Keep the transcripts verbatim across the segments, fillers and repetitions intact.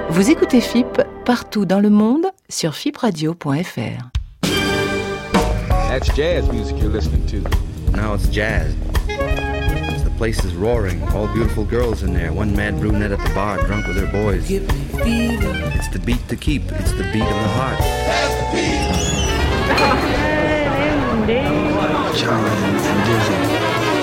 Vous écoutez F I P partout dans le monde sur fipradio point f r. That's jazz music you're listening to. Now it's jazz. The place is roaring. All beautiful girls in there. One mad brunette at the bar, drunk with her boys. Give me fever. It's the beat to keep. It's the beat of the heart. That's the beat. Charlie and Dizzy.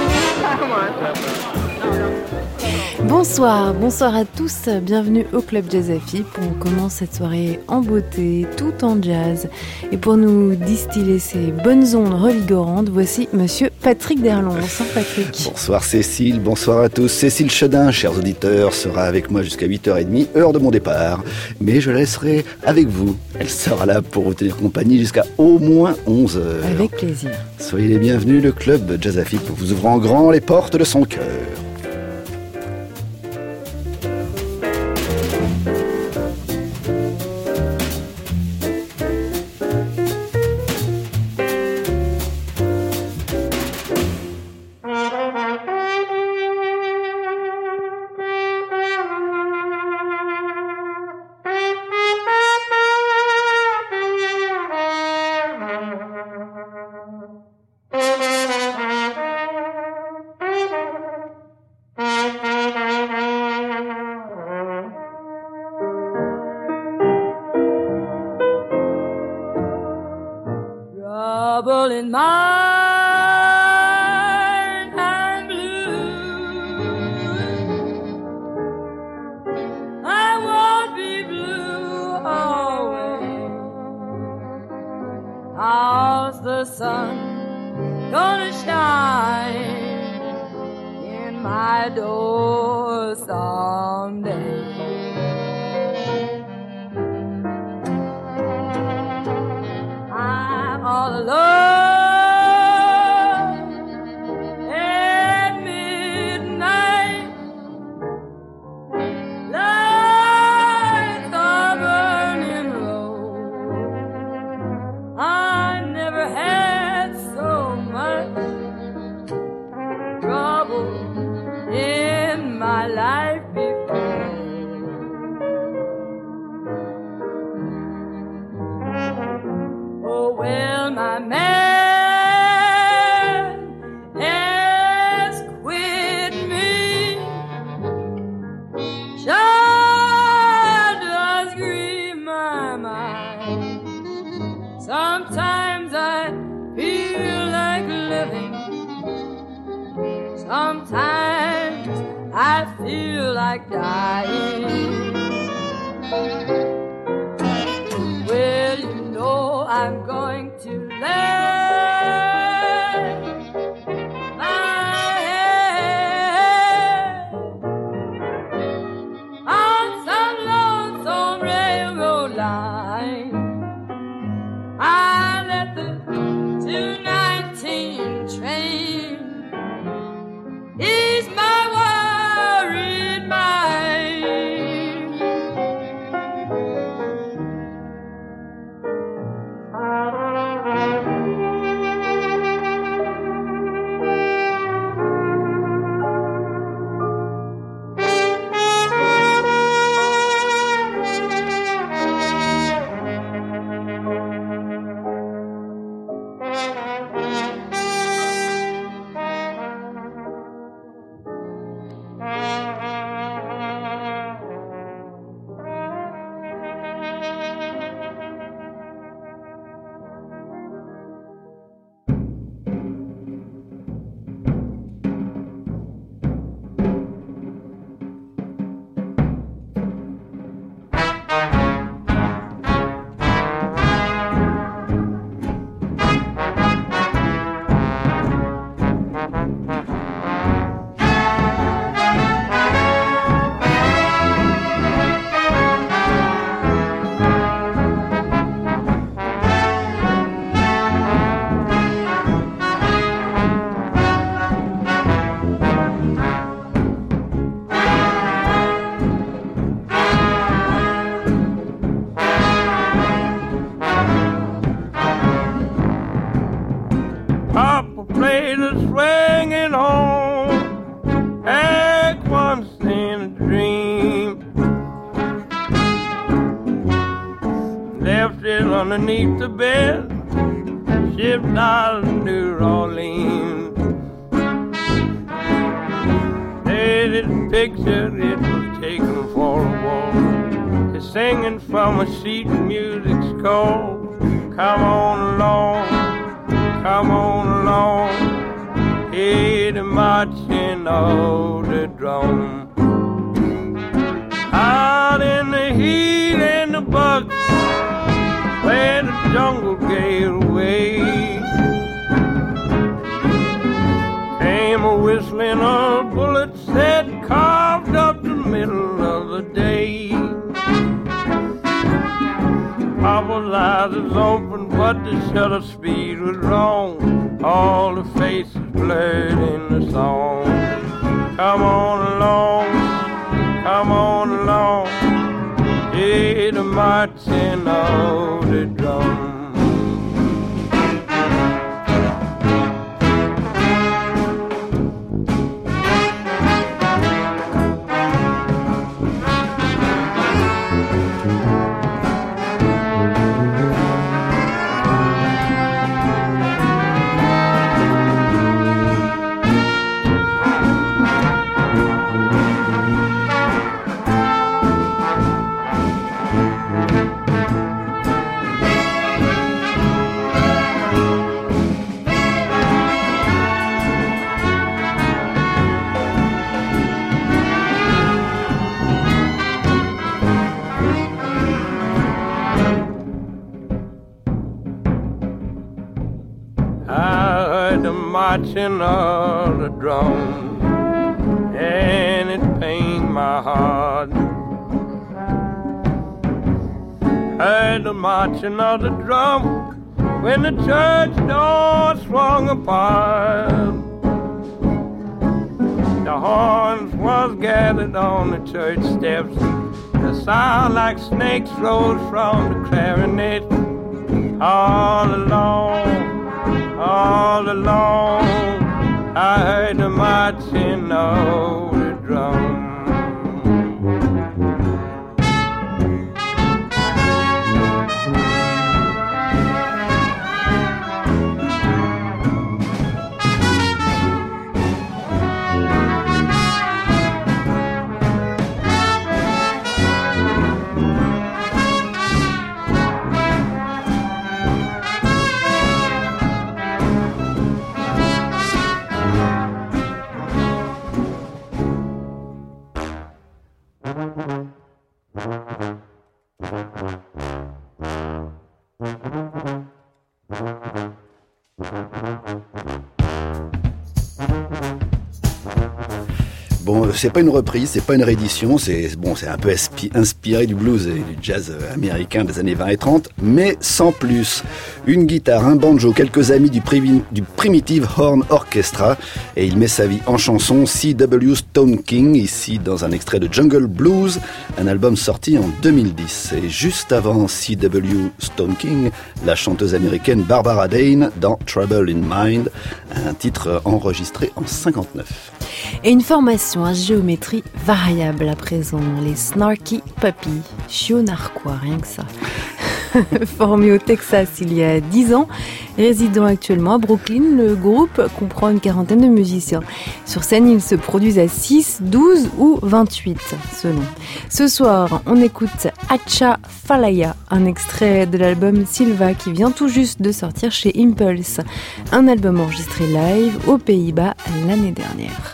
Bonsoir, bonsoir à tous, bienvenue au Club Jazz à F I P. On commence cette soirée en beauté, tout en jazz. Et pour nous distiller ces bonnes ondes revigorantes, voici Monsieur Patrick Derlon. Bonsoir Patrick. Bonsoir Cécile, bonsoir à tous. Cécile Chedin, chers auditeurs, sera avec moi jusqu'à huit heures trente, heure de mon départ. Mais je la laisserai avec vous. Elle sera là pour vous tenir compagnie jusqu'à au moins onze heures. Avec plaisir. Soyez les bienvenus, le Club Jazz à F I P vous ouvrant grand les portes de son cœur. Trouble in mind and blue. I won't be blue always. How's the sun gonna shine in my door someday? All alone at midnight, lights are burning low. I never had so much trouble in my life before. Oh well, my man has quit me. Child does grieve my mind. Sometimes I feel like living. Sometimes I feel like dying. Well, you know I'm going to lay my head on some lonesome railroad line. I let the two nineteen train ease my worried mind. underneath the bed, shipped out of New Orleans. Hey, this picture, it was taken for a walk. It's singing from a sheet music score. Come on along, come on along, hear the marching of the drum. Out in the heat and the bugs, where the jungle gave away, came a whistling of bullets that carved up the middle of the day. Papa's eyes was open, but the shutter speed was wrong. All the faces blurred in the song. Come on along, come on along, hear the marching of the drum. Marching of the drum, and it pained my heart. Heard the marching of the drum when the church door swung apart. The horns was gathered on the church steps. The sound like snakes rose from the clarinet. All along, all along, I heard the marching of the drum. Bon, c'est pas une reprise, c'est pas une réédition, c'est bon, c'est un peu inspiré du blues et du jazz américain des années vingt et trente, mais sans plus. Une guitare, un banjo, quelques amis du, Primi- du Primitive Horn Orchestra, et il met sa vie en chanson. C W Stone King, ici dans un extrait de Jungle Blues, un album sorti en deux mille dix. Et juste avant C W Stone King, la chanteuse américaine Barbara Dane dans Trouble in Mind, un titre enregistré en cinquante-neuf. Et une formation à géométrie variable à présent, les Snarky Puppy, chiot narquois, rien que ça. Formé au Texas il y a dix ans, résidant actuellement à Brooklyn, le groupe comprend une quarantaine de musiciens. Sur scène, ils se produisent à six, douze ou vingt-huit, selon. Ce soir, on écoute Acha Falaya, un extrait de l'album Silva qui vient tout juste de sortir chez Impulse, un album enregistré live aux Pays-Bas l'année dernière.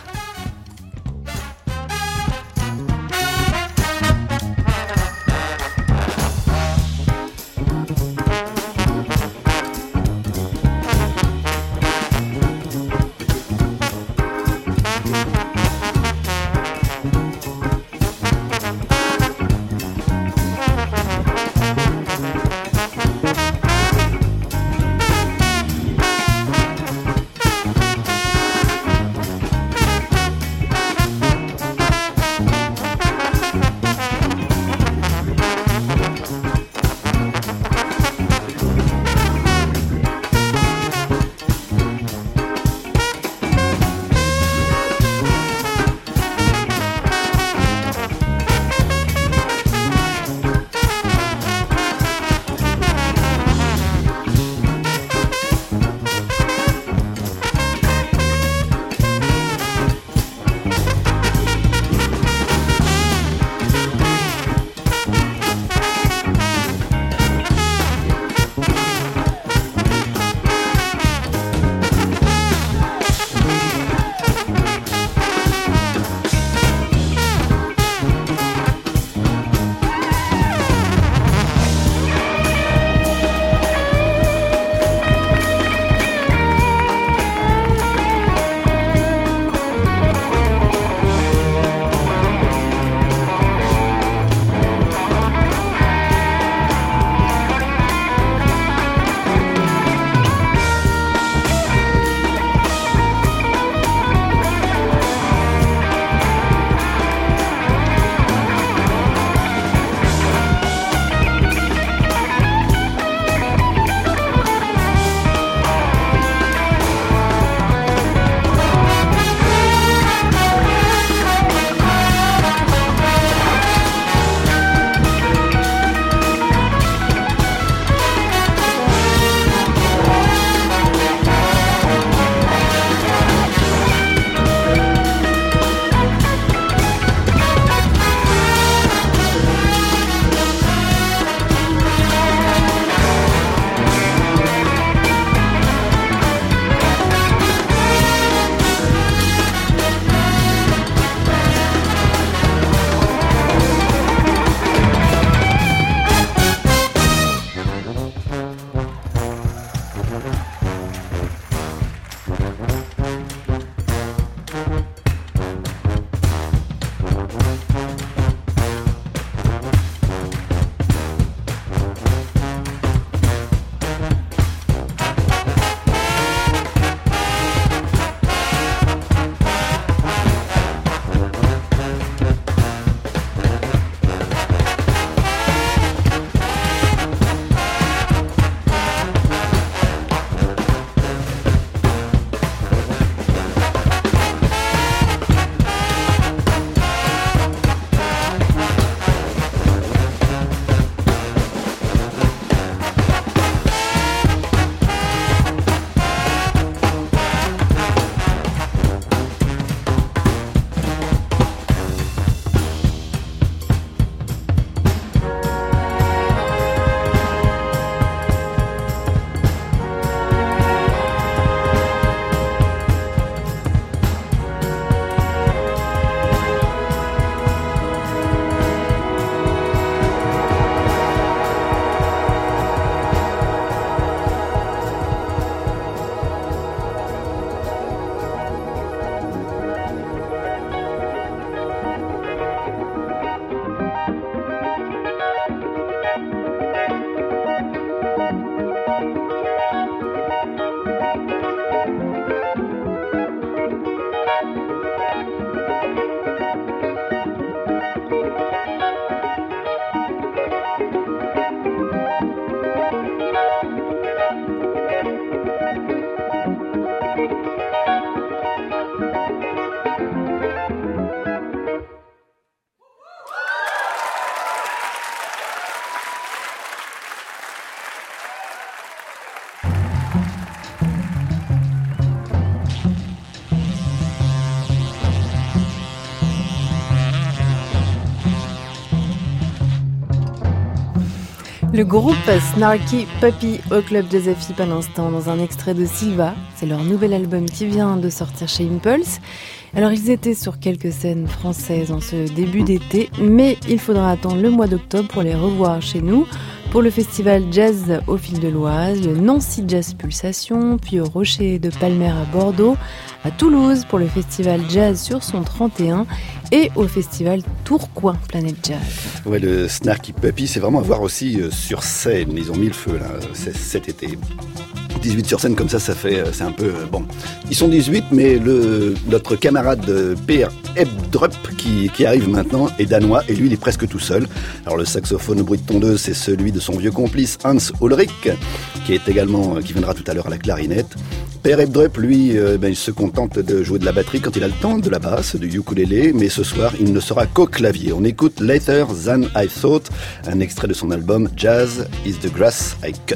Le groupe Snarky Puppy au Club Jazz F I à l'instant dans un extrait de Silva. C'est leur nouvel album qui vient de sortir chez Impulse. Alors ils étaient sur quelques scènes françaises en ce début d'été, mais il faudra attendre le mois d'octobre pour les revoir chez nous, pour le festival Jazz au Fil de l'Oise, le Nancy Jazz Pulsation, puis au Rocher de Palmer à Bordeaux, à Toulouse pour le festival Jazz sur son trente et un et au festival Tourcoing Planète Jazz. Ouais, le Snarky Puppy, c'est vraiment à voir aussi euh, sur scène. Ils ont mis le feu là, c'est, cet été. dix-huit sur scène comme ça, ça fait, c'est un peu euh, bon. Ils sont dix-huit, mais le notre camarade euh, Per Ebdrup qui, qui arrive maintenant est danois et lui il est presque tout seul. Alors le saxophone au bruit de tondeuse, c'est celui de son vieux complice Hans Ulrich, qui est également, euh, qui viendra tout à l'heure à la clarinette. Per Ebdrup, lui, euh, ben, il se contente de jouer de la batterie quand il a le temps, de la basse, du ukulélé, mais ce soir, il ne sera qu'au clavier. On écoute Later Than I Thought, un extrait de son album Jazz is the Grass I Cut.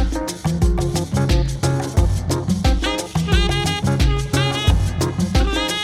Thank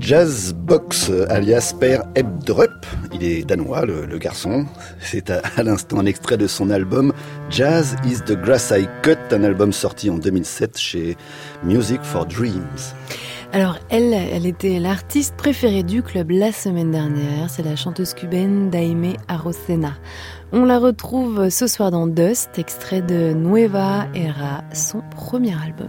Jazzbox, alias Père Ebdrup. Il est danois, le, le garçon. C'est à, à l'instant un extrait de son album Jazz is the Grass I Cut, un album sorti en deux mille sept chez Music for Dreams. Alors elle, elle était l'artiste préférée du club la semaine dernière. C'est la chanteuse cubaine Daimé Arocena. On la retrouve ce soir dans Dust, extrait de Nueva Era, son premier album.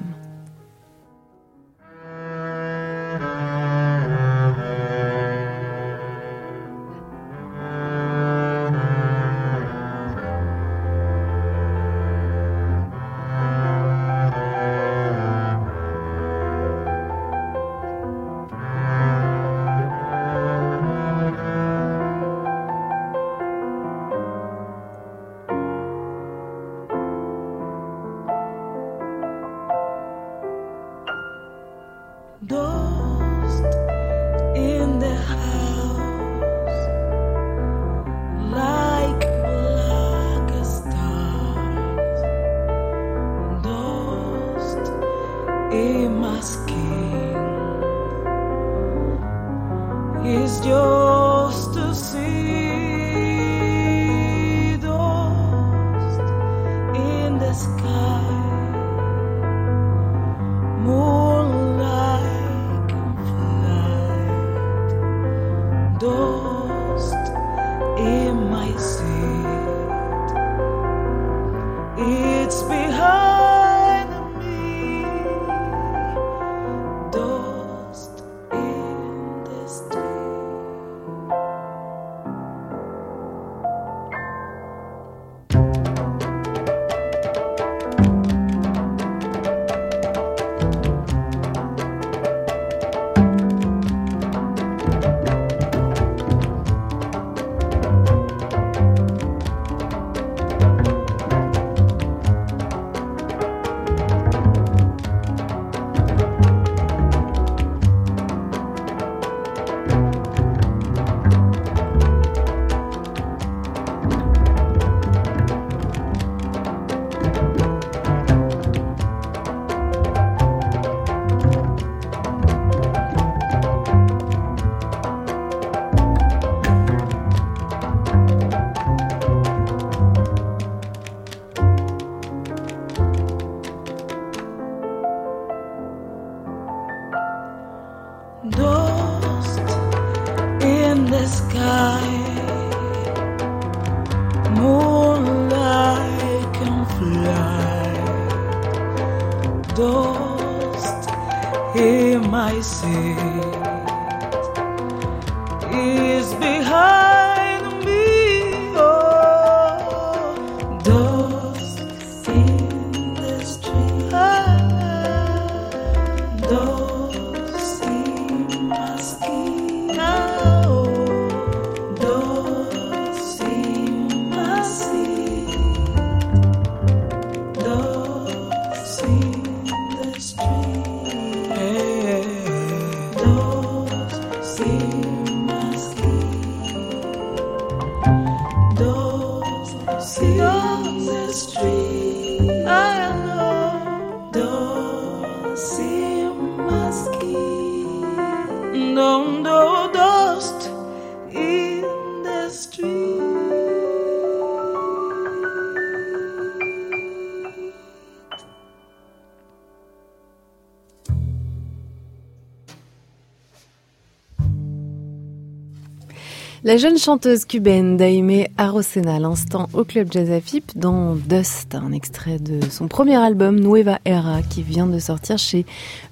La jeune chanteuse cubaine Daimé Arocena, à l'instant au Club Jazz A F I P dans Dust, un extrait de son premier album Nueva Era qui vient de sortir chez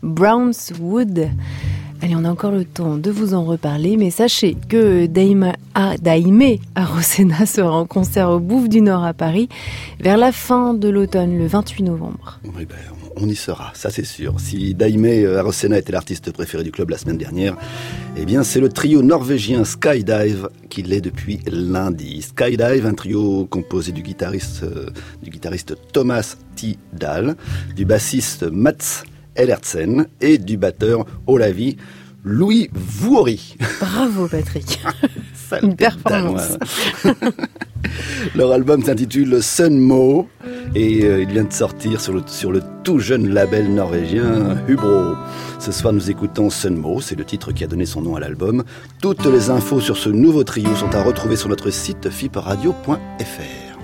Brownswood. Allez, on a encore le temps de vous en reparler, mais sachez que Daimé, ah, Daimé Arocena sera en concert au Bouffe du Nord à Paris vers la fin de l'automne, le vingt-huit novembre. Oui, ben, on y sera, ça c'est sûr. Si Daimé Arocena était l'artiste préféré du club la semaine dernière, eh bien c'est le trio norvégien Skydive qui l'est depuis lundi. Skydive, un trio composé du guitariste, euh, du guitariste Thomas T. Dahl, du bassiste Mats Ellertsen et du batteur Olavi Louis Vuori. Bravo Patrick. Sale Une performance. Leur album s'intitule Sunmo et euh, il vient de sortir sur le, sur le tout jeune label norvégien Hubro. Ce soir, nous écoutons Sunmo, c'est le titre qui a donné son nom à l'album. Toutes les infos sur ce nouveau trio sont à retrouver sur notre site fipradio point f r.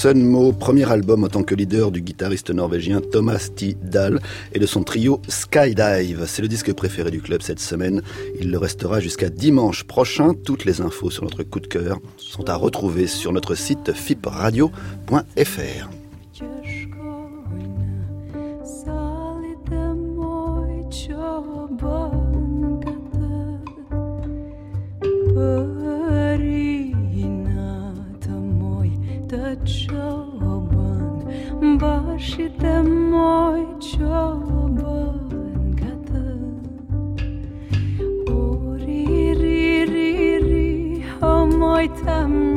Sunmo, premier album en tant que leader du guitariste norvégien Thomas T. Dahl et de son trio Skydive. C'est le disque préféré du club cette semaine. Il le restera jusqu'à dimanche prochain. Toutes les infos sur notre coup de cœur sont à retrouver sur notre site fipradio point f r. Bashite moj çoban kadar Ori ri ri ri o moj tam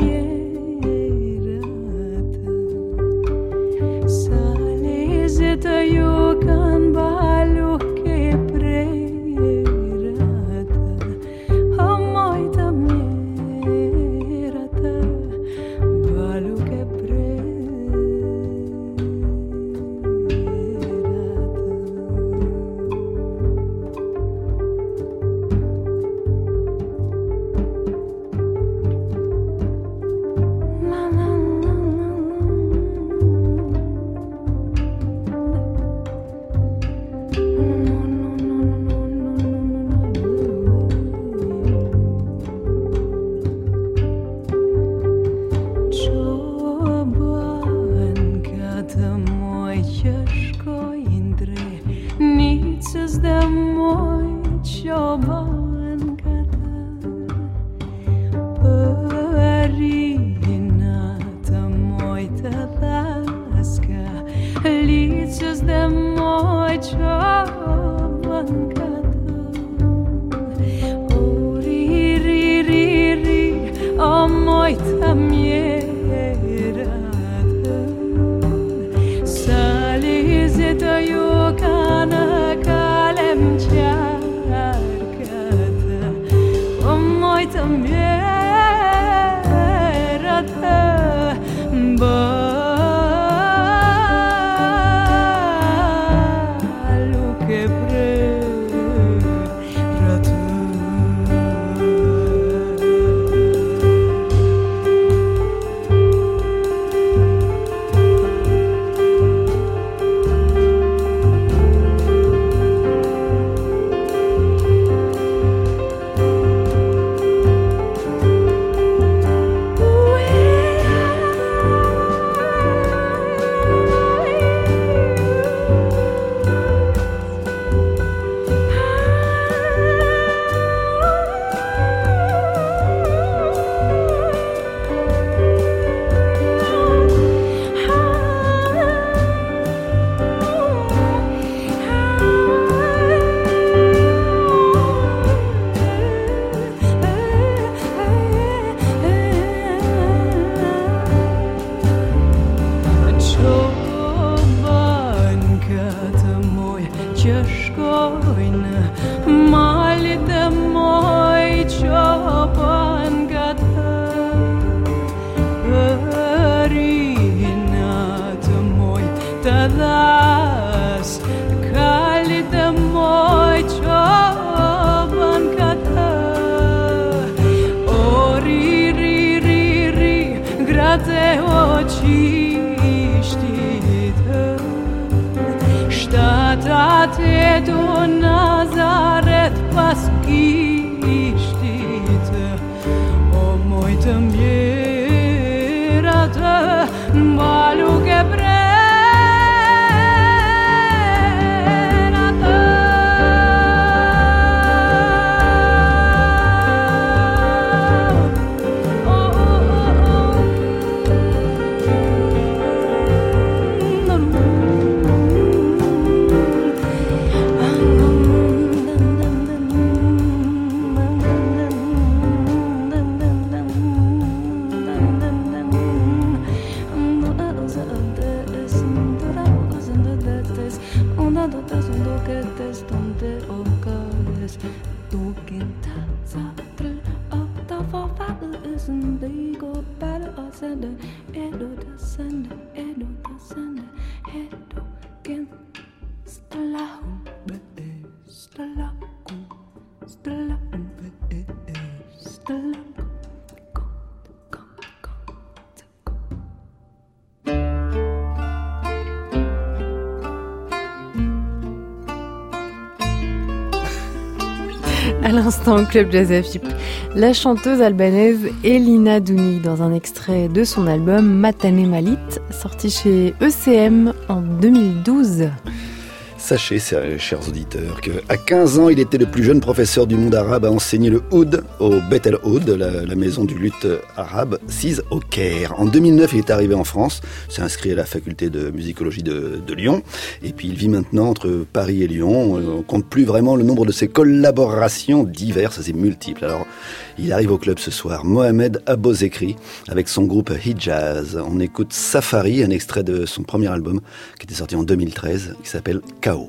yerata Salize da yukan balu ke prerata O moj tam yerata balu ke À l'instant, au Club Jazz F I P, la chanteuse albanaise Elina Douni dans un extrait de son album Matane Malit, sorti chez E C M en deux mille douze. Sachez, chers auditeurs, qu'à quinze ans, il était le plus jeune professeur du monde arabe à enseigner le oud au Beth El Oud, la, la maison du luth arabe, sise au Caire. En deux mille neuf, il est arrivé en France, s'est inscrit à la faculté de musicologie de, de Lyon, et puis il vit maintenant entre Paris et Lyon. On compte plus vraiment le nombre de ses collaborations diverses et multiples. Alors, il arrive au club ce soir, Mohamed Abozekri, avec son groupe Hijaz. On écoute Safari, un extrait de son premier album, qui était sorti en deux mille treize, qui s'appelle K O.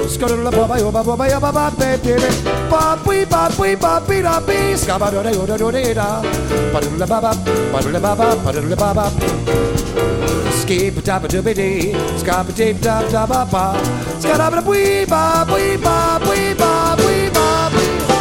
Skadula baba yo baba baba baba baby. Bop wee bop wee bop wee da bee. Skabada da da da da da. Badula baba, badula baba, badula baba. Skip dabba dubby dee. Skabba deep dab dabba ba. Skadabba wee bop wee bop wee bop wee bop.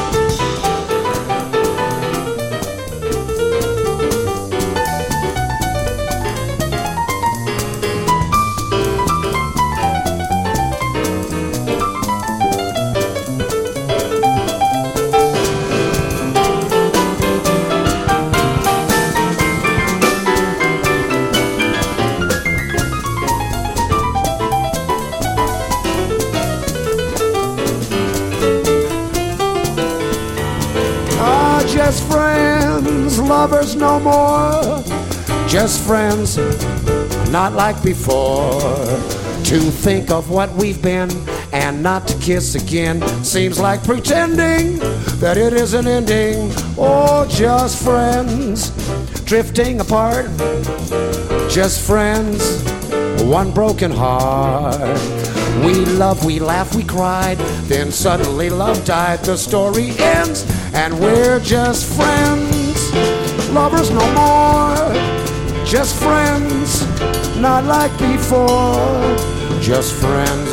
Just friends, lovers no more. Just friends, not like before. To think of what we've been and not to kiss again seems like pretending that it isn't ending. Oh, just friends, drifting apart. Just friends, one broken heart. We love, we laugh, we cried, then suddenly love died. The story ends and we're just friends, lovers no more. Just friends, not like before. Just friends.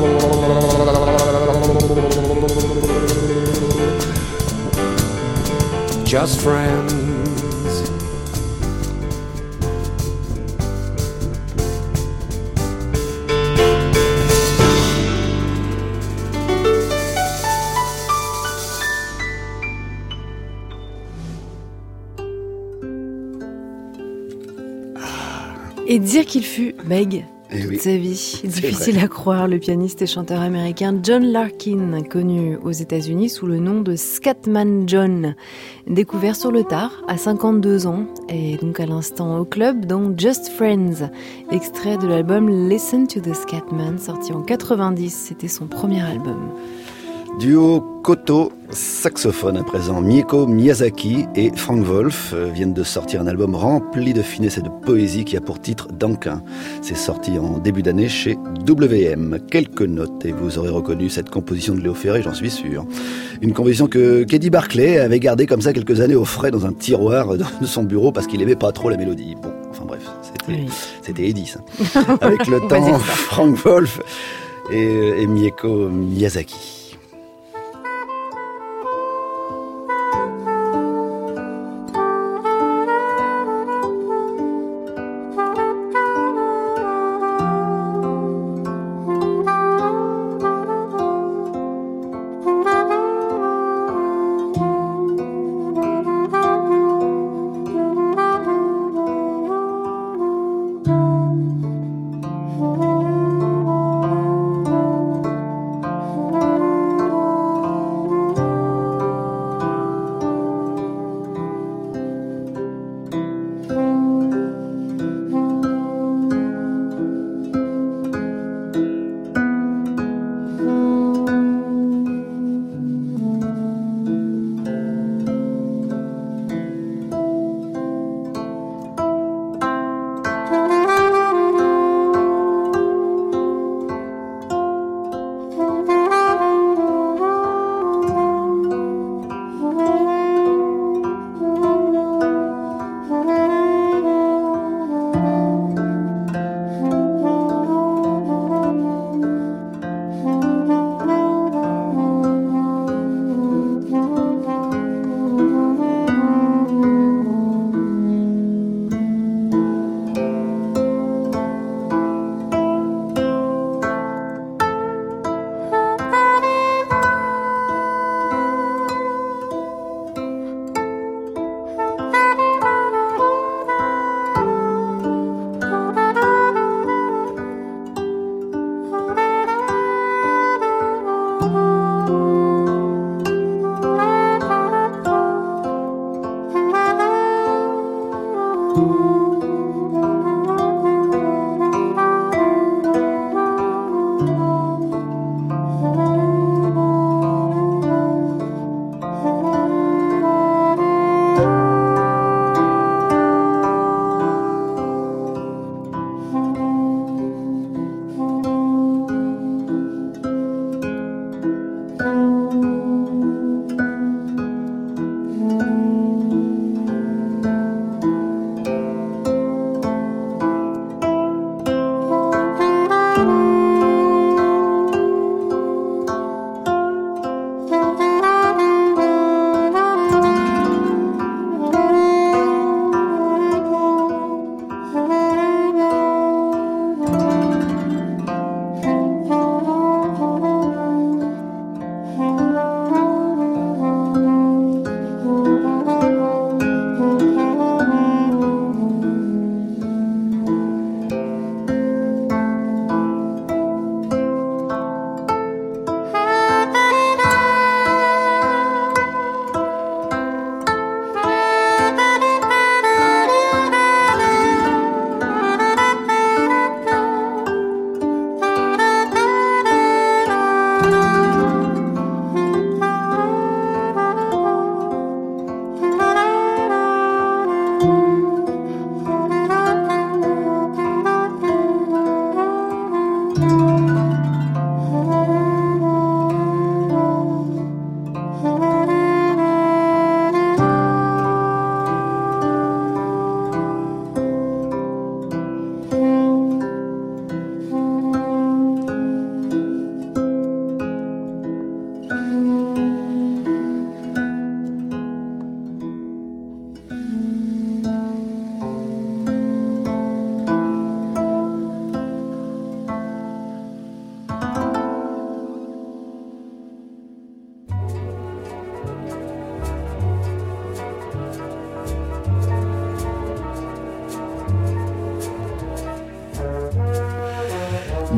Just friends. Et dire qu'il fut bègue Eh toute oui. sa vie. Difficile vrai. à croire, le pianiste et chanteur américain John Larkin, connu aux États-Unis sous le nom de Scatman John, découvert sur le tard à cinquante-deux ans et donc à l'instant au club dans Just Friends, extrait de l'album Listen to the Scatman sorti en quatre-vingt-dix, c'était son premier album. Duo Koto, saxophone à présent. Mieko Miyazaki et Frank Wolf viennent de sortir un album rempli de finesse et de poésie qui a pour titre Dankin. C'est sorti en début d'année chez W M. Quelques notes et vous aurez reconnu cette composition de Léo Ferré, j'en suis sûr. Une composition que qu'Eddie Barclay avait gardée comme ça quelques années au frais dans un tiroir de son bureau parce qu'il aimait pas trop la mélodie. Bon, enfin bref, c'était, Oui. c'était Eddie ça. Avec le On va temps, dire ça. Frank Wolf et, et Mieko Miyazaki.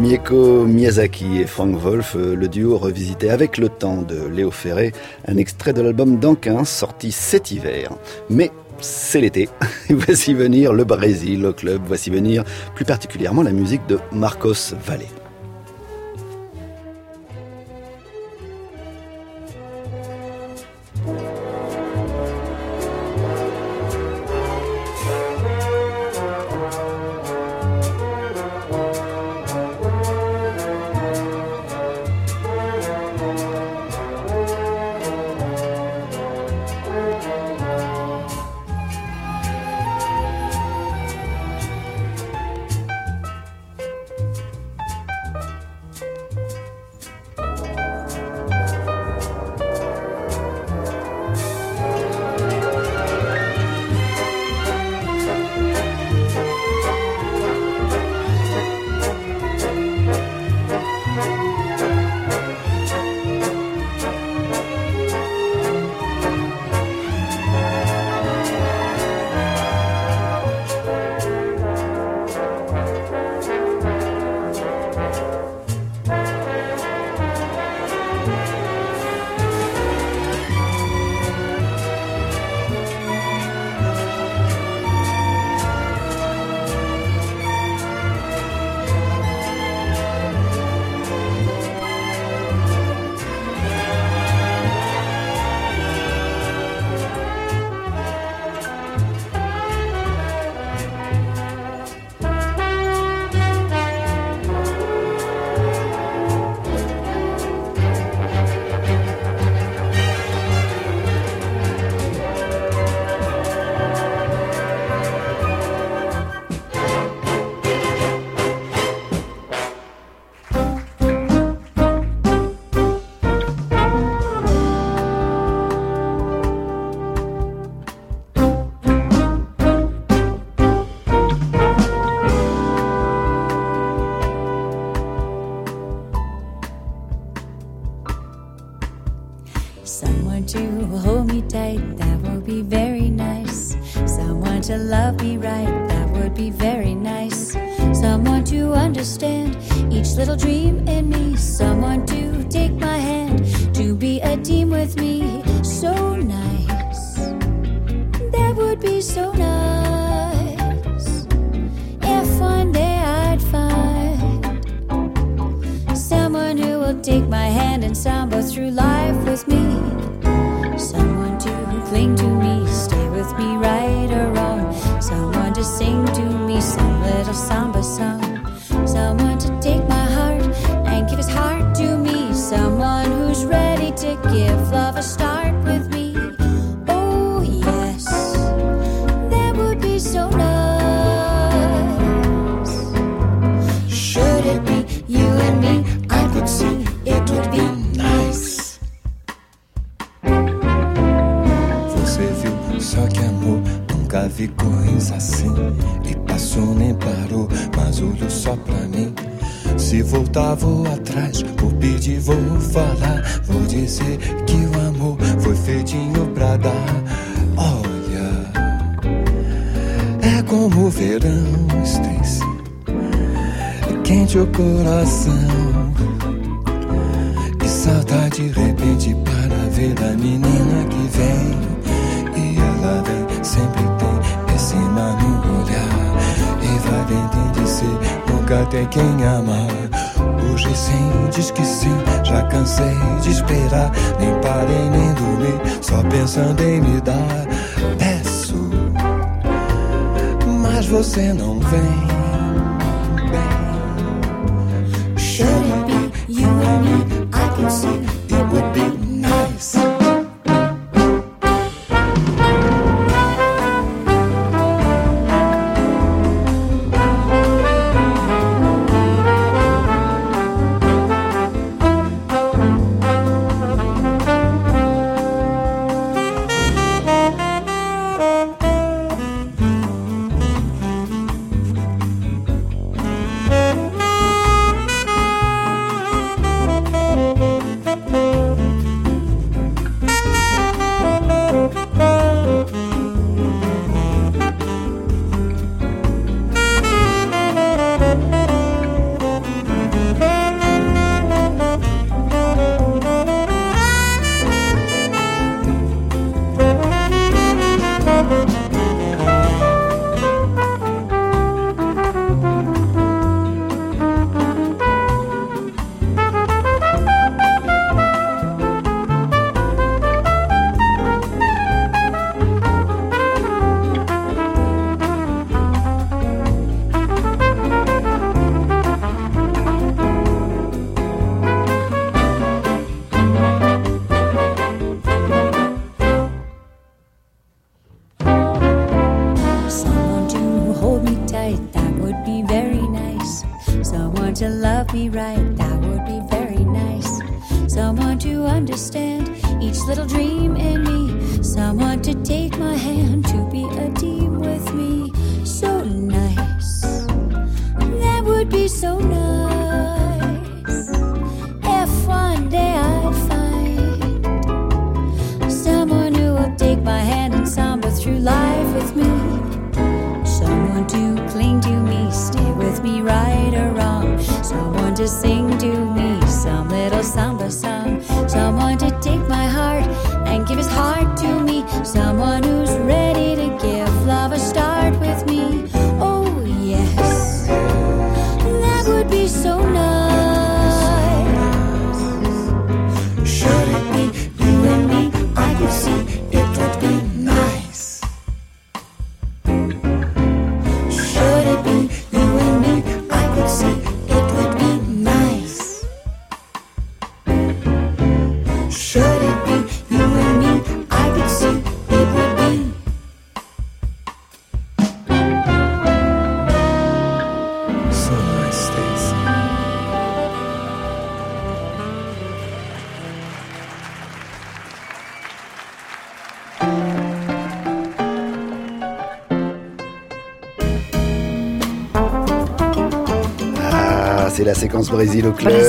Mieko Miyazaki et Frank Wolf, le duo revisité avec le temps de Léo Ferré, un extrait de l'album d'Anquin sorti cet hiver. Mais c'est l'été, voici venir le Brésil au club, voici venir plus particulièrement la musique de Marcos Valle. Someone to hold me tight, that would be very nice. Someone to love me right, that would be very nice. Someone to understand each little dream in me. Someone to take my hand, to be a team with me. So nice, that would be so nice. If one day I'd find someone who will take my hand and samba through life with me. Someone to cling to me, stay with me right or wrong. Someone to sing to me some little samba song. Someone to take my heart and give his heart to me. Someone who's ready to give love a start with me. Oh yes, that would be so nice. Should it be you and me, I could see it would be nice. Você viu só que amor, nunca vi coisa assim. E passou nem parou, mas olhou só pra mim. Se voltar vou atrás, vou pedir, vou falar. Vou dizer que o amor foi feitinho pra dar. Olha, é como o verão, Stacy, quente o coração. E saudade de repente para ver a menina que vem. E ela vem, sempre tem esse mar no olhar. E vai bem, tem de ser, nunca tem quem amar. Hoje sim, diz que sim, já cansei de esperar. Nem parei nem dormi, só pensando em me dar. Peço, mas você não vem. Should it be you and me, I can see it would be nice. love me right, that would be very nice. Someone to understand each little dream in me. Someone to take my hand, to be a team with me. So nice, that would be so nice. If one day I'd find someone who will take my hand and samba through life with me. Someone to cling to me, stay with me right or wrong. Someone to sing to me some little samba song. Someone to take my heart and give his heart to me. Someone who's ready to give love a start with me. Oh yes, that would be so nice. Should it be you and me? I could see it would be nice. Should it be you and me? I could see it would be nice. Should it be you and me? I could see it would be. So nice, Stacy. Ah, c'est la séquence Brésil au club.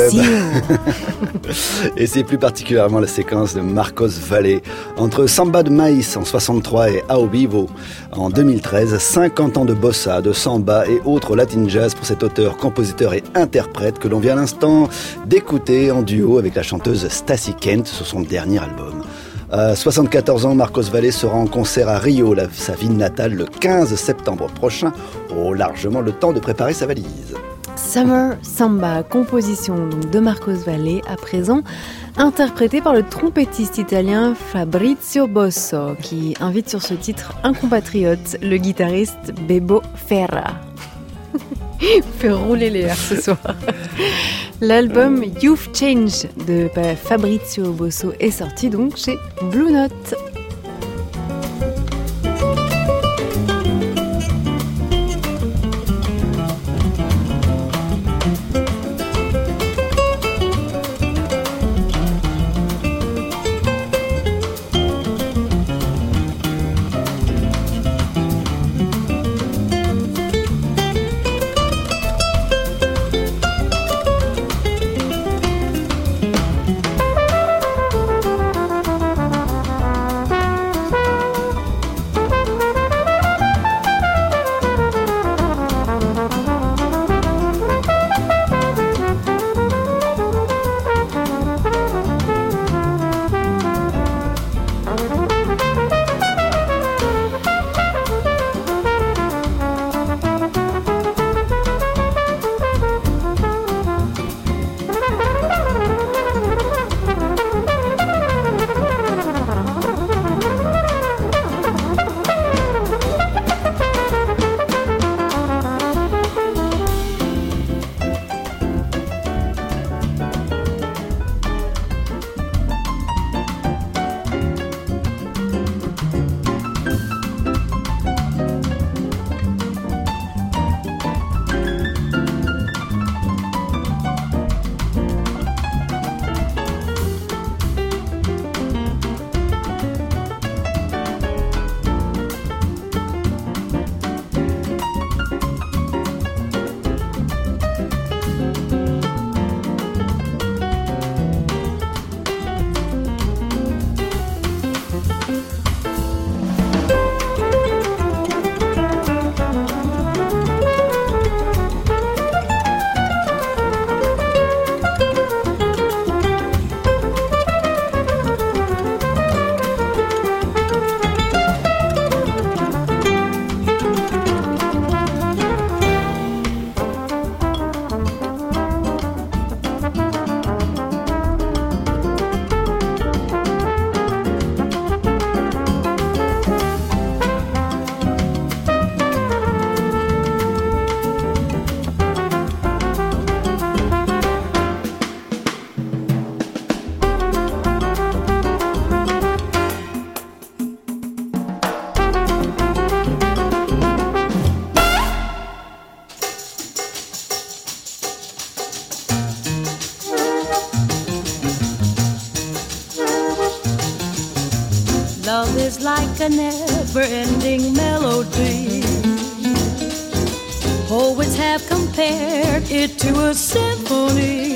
Et c'est plus particulièrement la séquence de Marcos Valle. Entre Samba de Maïs en soixante-trois et Ao Vivo en deux mille treize, cinquante ans de bossa, de samba et autres latin jazz pour cet auteur, compositeur et interprète que l'on vient à l'instant d'écouter en duo avec la chanteuse Stacy Kent sur son dernier album. À soixante-quatorze ans, Marcos Valle sera en concert à Rio, la, sa ville natale, le quinze septembre prochain. Oh, largement le temps de préparer sa valise. Summer Samba, composition donc de Marcos Valle, à présent interprétée par le trompettiste italien Fabrizio Bosso, qui invite sur ce titre un compatriote, le guitariste Bebo Ferra. Fait rouler les airs ce soir. L'album You've Changed de Fabrizio Bosso est sorti donc chez Blue Note. compared it to a symphony,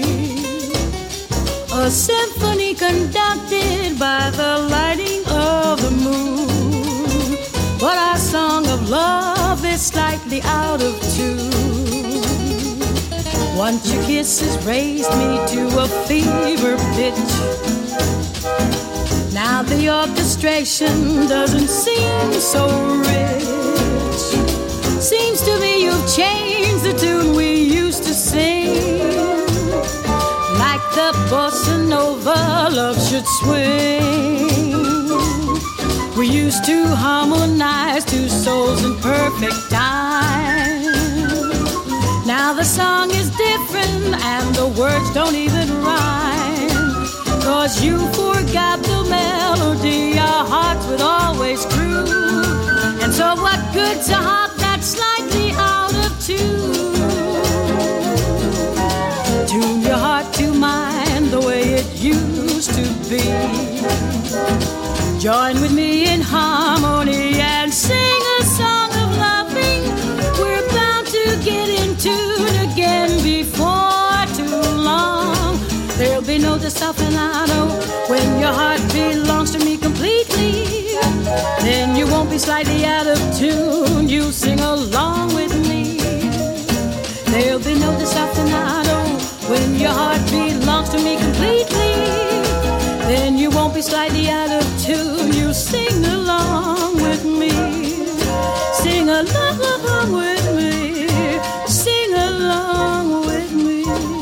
a symphony conducted by the lighting of the moon. But our song of love is slightly out of tune. Once your kisses raised me to a fever pitch. Now the orchestration doesn't seem so rich. Seems to me you've changed the tune we used to sing. Like the bossa nova love should swing. We used to harmonize two souls in perfect time. Now the song is different and the words don't even rhyme. Cause you forgot the melody our hearts would always groove. And so what good's a heart that's slightly out of tune? Tune your heart to mine the way it used to be. Join with me in harmony and sing a song of loving. We're bound to get in tune again before too long. There'll be no desafinado when your heart belongs to me completely. Then you won't be slightly out of tune. You sing along with me. There'll be no desafinado when your heart belongs to me completely. Then you won't be slightly out of tune. You sing along with me. Sing along with me. Sing along with me.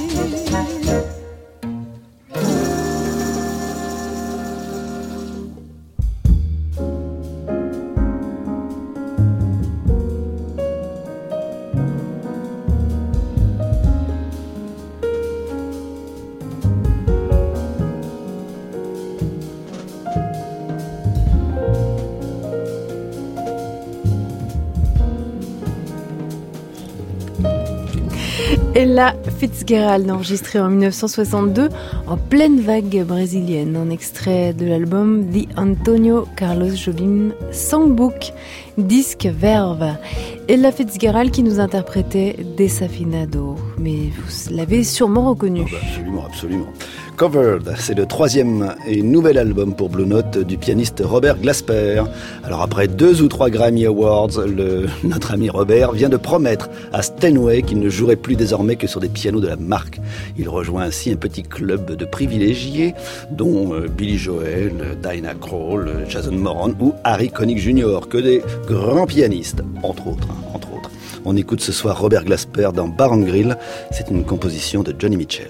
Ella Fitzgerald, enregistrée en dix-neuf cent soixante-deux en pleine vague brésilienne, un extrait de l'album The Antonio Carlos Jobim Songbook, disque Verve. Ella Fitzgerald qui nous interprétait Desafinado, mais vous l'avez sûrement reconnu. Oh bah absolument, absolument. Covered, c'est le troisième et nouvel album pour Blue Note du pianiste Robert Glasper. Alors après deux ou trois Grammy Awards, le, notre ami Robert vient de promettre à Steinway qu'il ne jouerait plus désormais que sur des pianos de la marque. Il rejoint ainsi un petit club de privilégiés, dont euh, Billy Joel, Diana Krall, Jason Moran ou Harry Connick junior, que des grands pianistes, entre autres, hein, entre autres. On écoute ce soir Robert Glasper dans Bar and Grill, c'est une composition de Johnny Mitchell.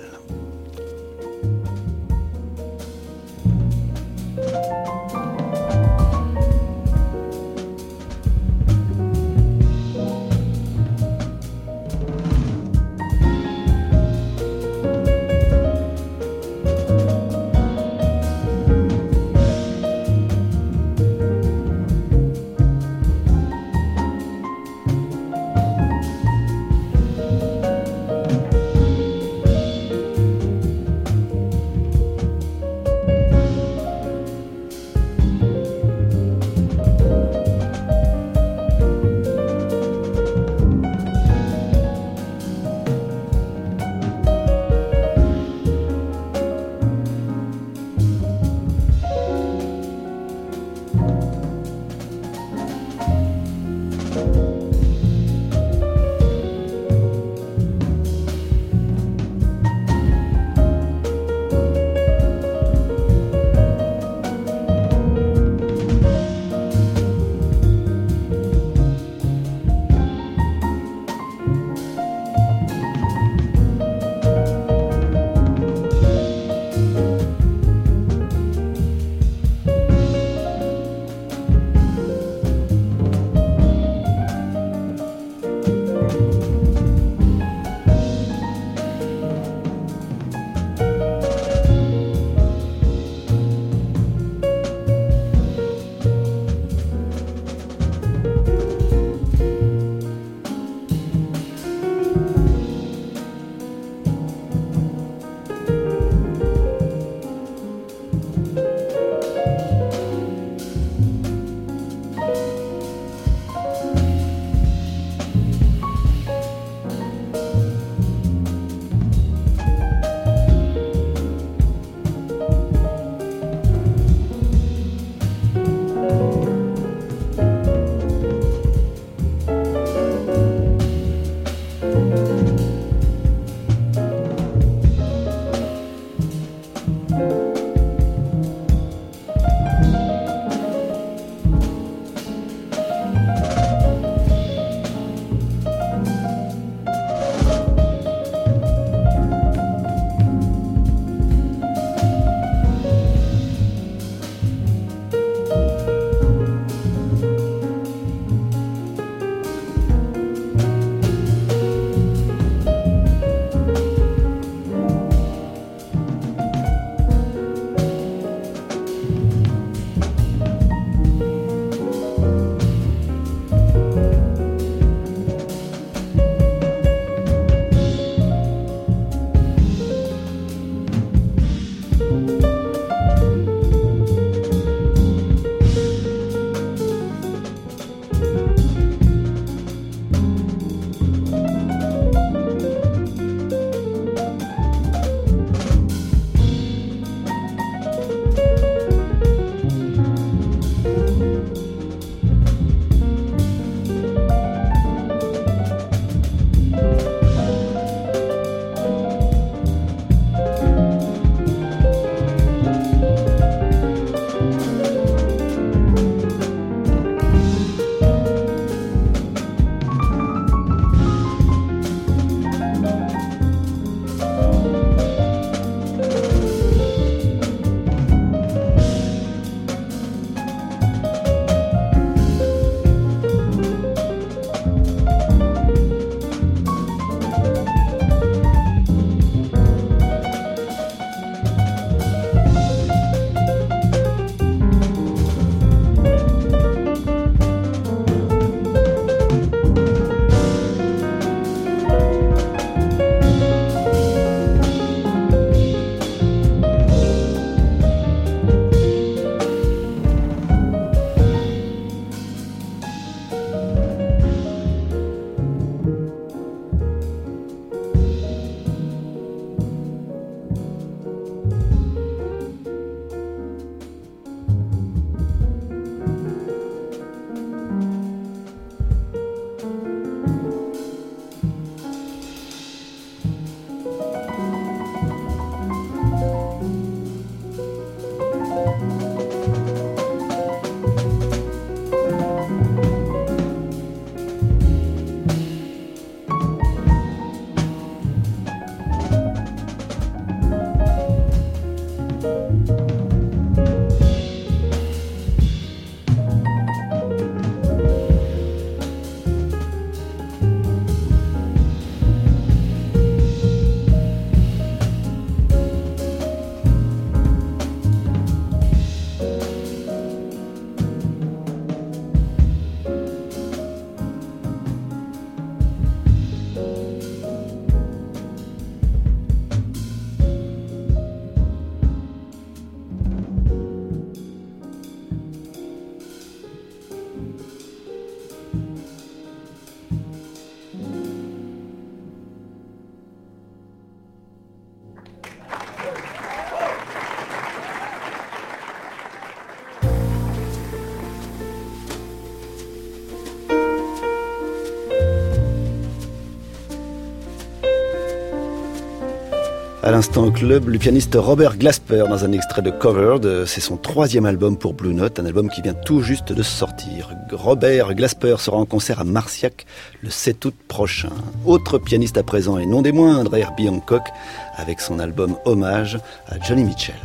À l'instant au club, le pianiste Robert Glasper dans un extrait de Covered. C'est son troisième album pour Blue Note, un album qui vient tout juste de sortir. Robert Glasper sera en concert à Marciac le sept août prochain. Autre pianiste à présent et non des moindres, Herbie Hancock, avec son album Hommage à Johnny Mitchell.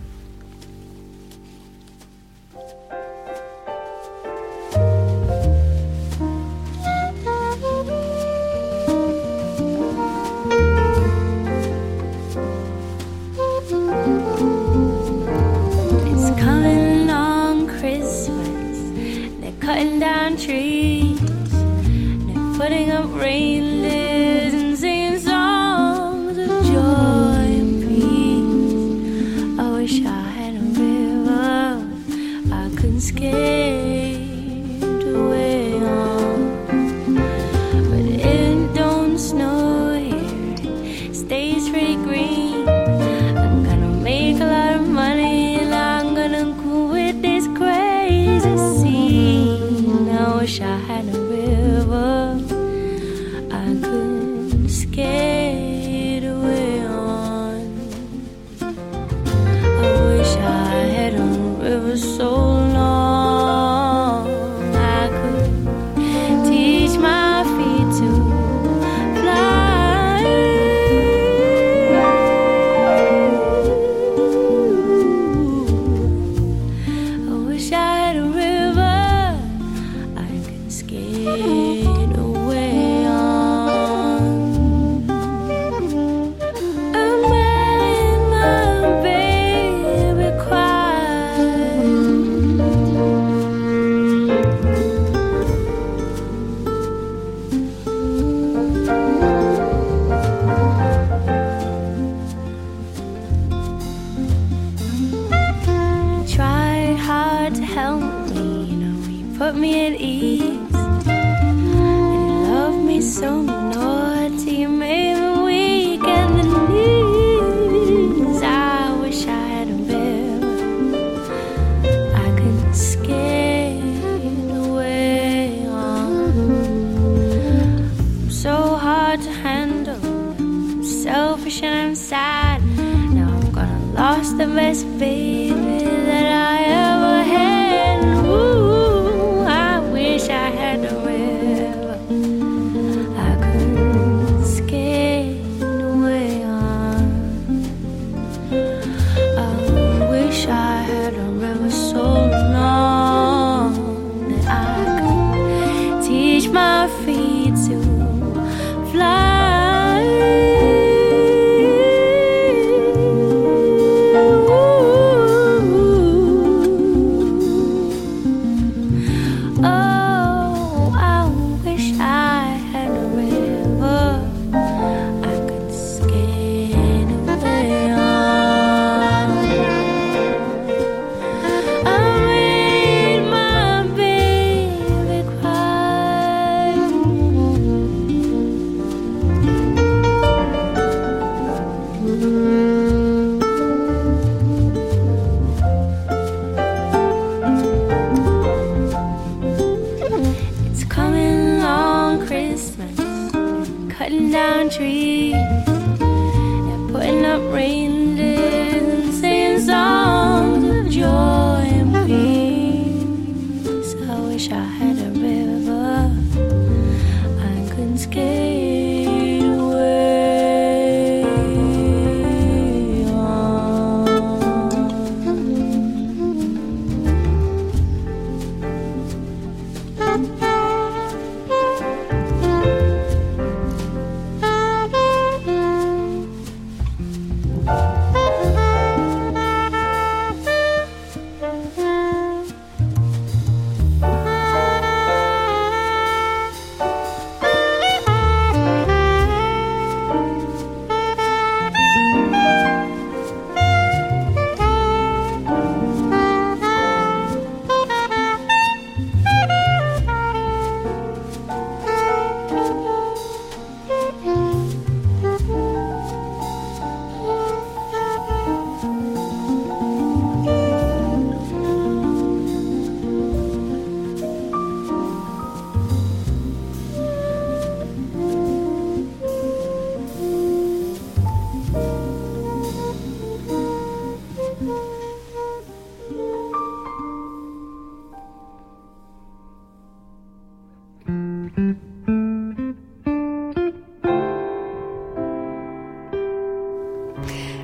Trees, they're putting up reindeers and singing songs of joy and peace. I wish I had a river I could skate away on, but it don't snow here, it stays pretty green. I'm gonna make a lot of money and I'm gonna go with this crazy sea. I wish I had a river I could skate away on. I wish I had a river so long I could teach my feet to fly. I wish I had a river skate away on. I'm letting my baby cry. You tried hard to help me, you know, you put me at ease. So naughty, you made me weak at the knees. I wish I had a river I could skate away on. I'm so hard to handle, I'm selfish and I'm sad. Now I'm gonna lose the best baby that I ever had. Ooh, I wish I had a river my feet to fly. Oh, I wish I had a river I could skate away on. I made my baby cry. It's coming on Christmas, cutting down trees and putting up reindeers and singing songs of joy and peace. I wish I had a river I could skate away on.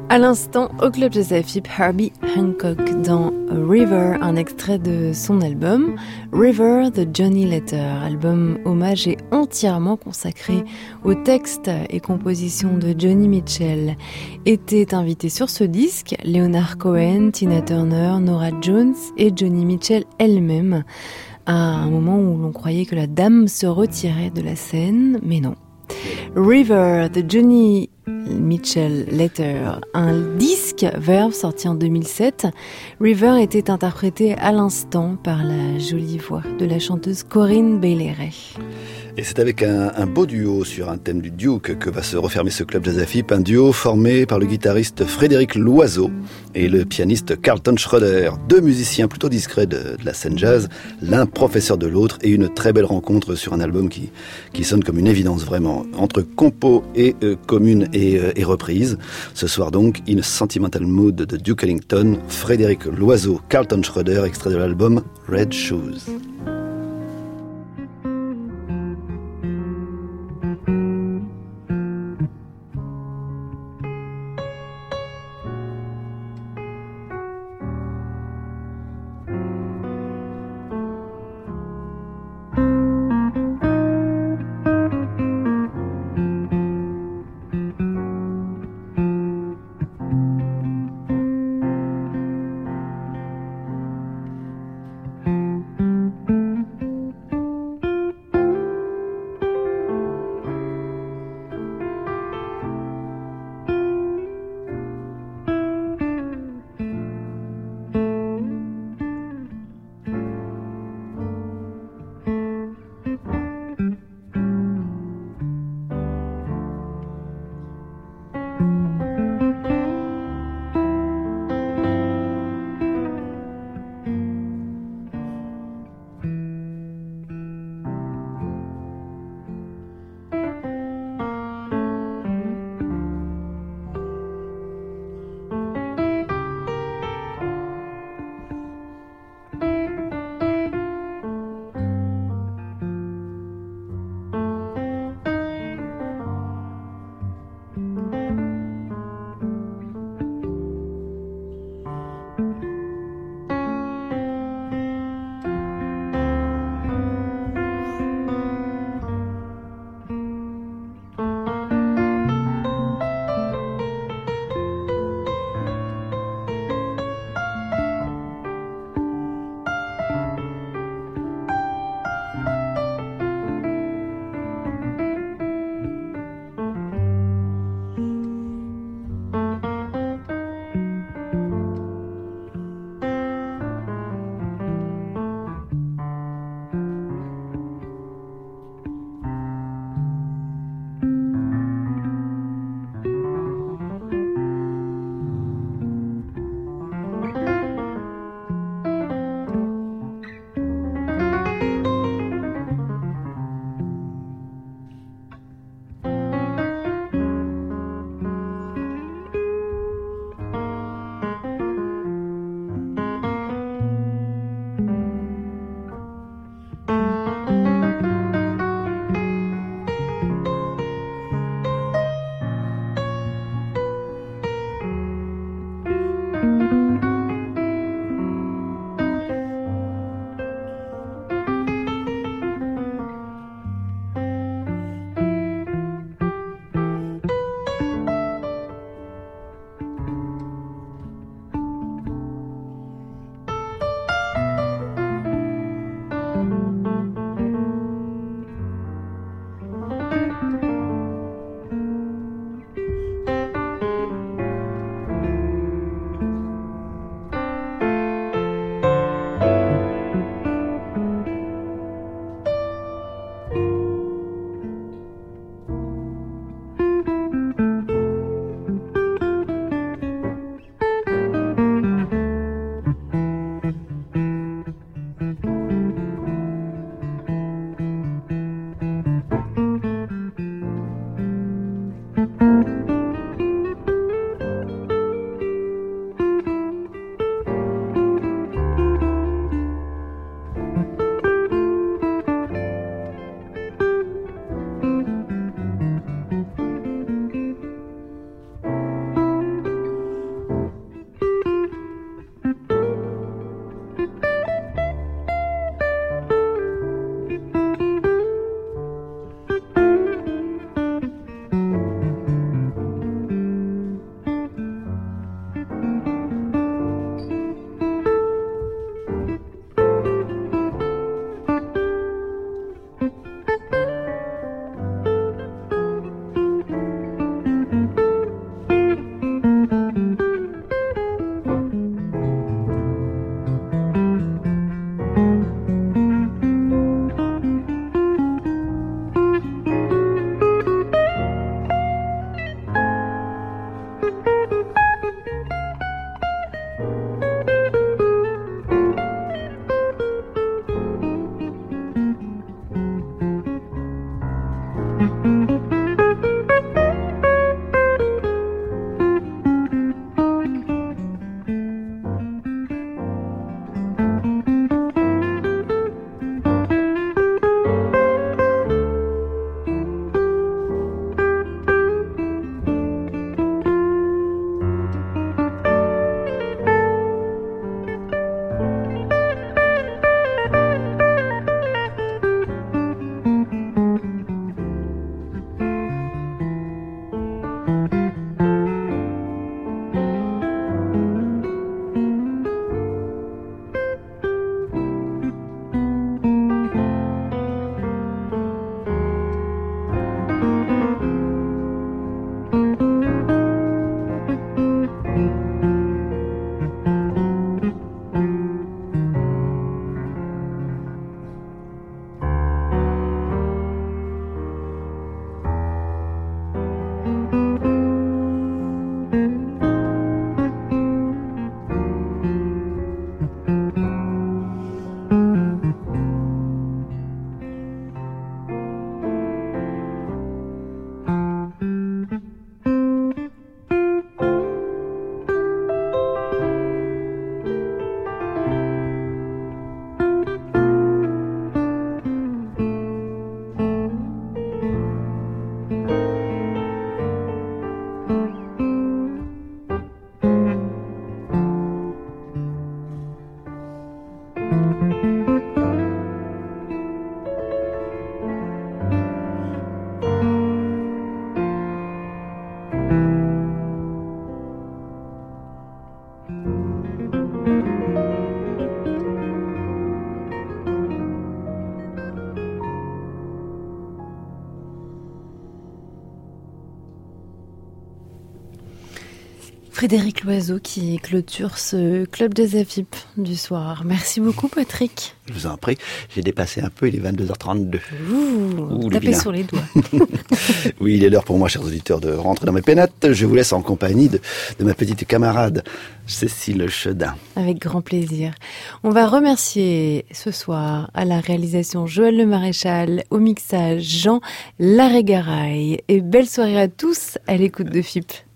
À l'instant, au Club Jazz F I P, Herbie Hancock dans River, un extrait de son album River the Johnny Letter, album hommage et entièrement consacré aux textes et compositions de Johnny Mitchell. Étaient invités sur ce disque Leonard Cohen, Tina Turner, Norah Jones et Johnny Mitchell elle-même, à un moment où l'on croyait que la dame se retirait de la scène, mais non. River, the Johnny Mitchell Letter, un disque Verve sorti en deux mille sept. River était interprété à l'instant par la jolie voix de la chanteuse Corinne Bailey Rae. Et c'est avec un, un beau duo sur un thème du Duke que va se refermer ce Club Jazz F I P, un duo formé par le guitariste Frédéric Loiseau et le pianiste Carlton Schroeder, deux musiciens plutôt discrets de, de la scène jazz, l'un professeur de l'autre, et une très belle rencontre sur un album qui, qui sonne comme une évidence vraiment, entre compo et euh, commune et, euh, et reprise. Ce soir donc, In a Sentimental Mood de Duke Ellington, Frédéric Loiseau, Carlton Schroeder, extrait de l'album Red Shoes. Thank you. Frédéric Loiseau qui clôture ce club des A F I P du soir. Merci beaucoup Patrick. Je vous en prie, j'ai dépassé un peu, il est vingt-deux heures trente-deux. Ouh, Ouh, tapez sur les doigts. Oui, il est l'heure pour moi, chers auditeurs, de rentrer dans mes pénates. Je vous laisse en compagnie de, de ma petite camarade Cécile Chedin. Avec grand plaisir. On va remercier ce soir à la réalisation Joël Le Maréchal, au mixage Jean Larégaraille. Et belle soirée à tous à l'écoute de F I P.